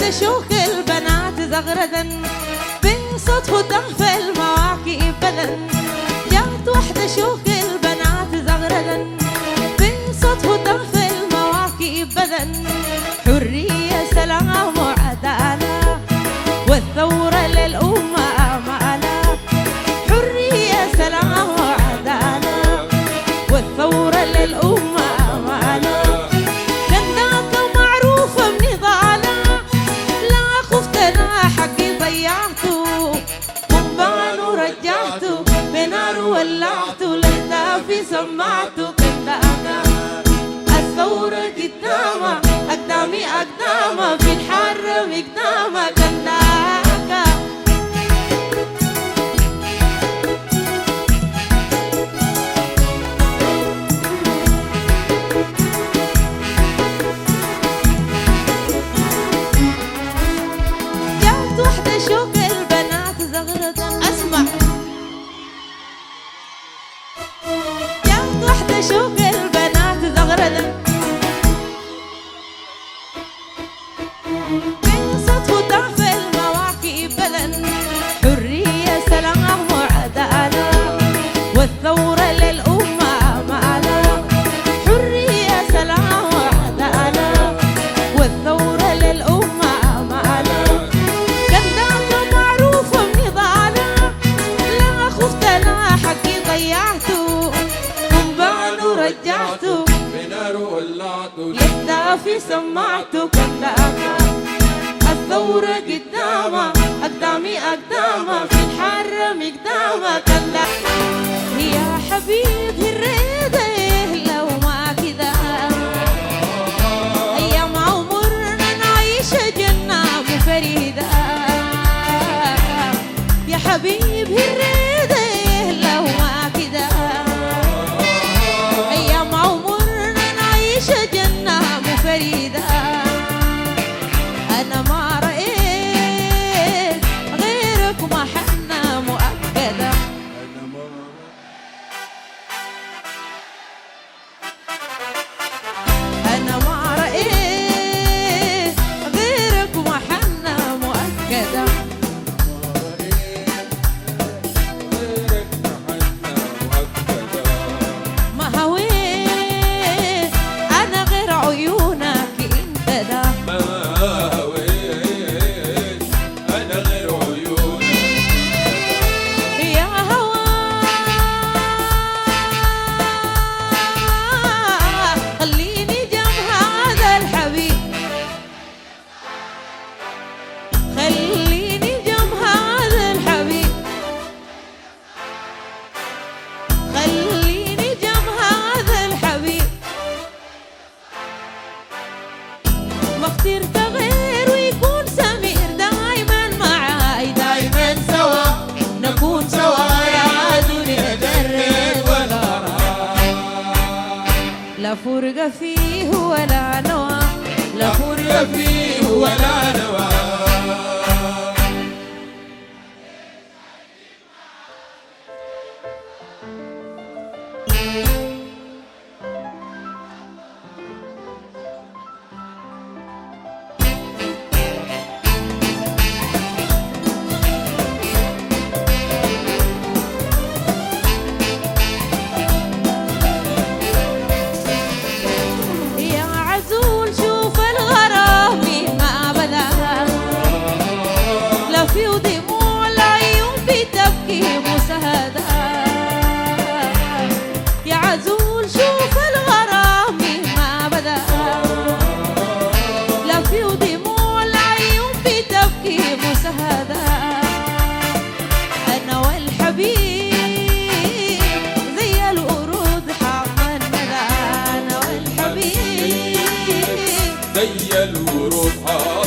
شوق البنات زغردا بصدفه تغفى المواكب بدا. جات وحدة شوق البنات زغردا بصدفه تغفى المواكب بدا. حرية سلام وعدالة والثورة للأمة آمالة. حرية سلام وعدالة والثورة للأمة آمالة. كناك معروفة بنضالة لا خفت أنا حقي ضيعته قنبان ورجعته بنار ولعته لهدافي سمعته. كناك الثورة قدامة أقدامي أقدامة في الحر مقدامة. كناك جات وحدة شوق البنات زغرة. أسمع جات وحدة شوق البنات زغرة بصدفه تغفى المواكب بدا. حرية سلام وعدالة والثورة للأمة آمالة. حرية سلام وعدالة والثورة للأمة آمالة. كناك معروفة بنضالة لا خفت أنا حقي ضيعته قنبان ورجعته بنار ولعته لهدافي سمعته. كناك الثورة قدامة أقدامي أقدامة في الحر مقدامة. كناك يا حبيبي الريدة لو ما كده أيام عمرنا نعيش جنة مفريدة. يا حبيبي الريدة لو ما كده أيام عمرنا نعيش جنة مفريدة. أنا ما رأيت غيرك محنة مؤكدة. أنا ما رأيت غيرك محنة مؤكدة. ما هويت أنا غير عيونك أنت ده. يا هوا خليني جنب هذا الحبيب. خليني جنب هذا الحبيب. خليني جنب هذا الحبيب. ما اخترت غير ويكون سمير دايما معاي دايما سوا نكون سوا يا دنيا درب ولا راح. لا فرقة فيه ولا نوى لا فرقة فيه ولا نوى. يا عزول شوف الغرام ما بدا. لا في دموع العيون بتبكي مسهدة. يا عزول شوف الغرام ما بدا. لا في دموع العيون بتبكي مسهدة. أنا والحبيب زي الورود حق الندى. أنا والحبيب زي الورود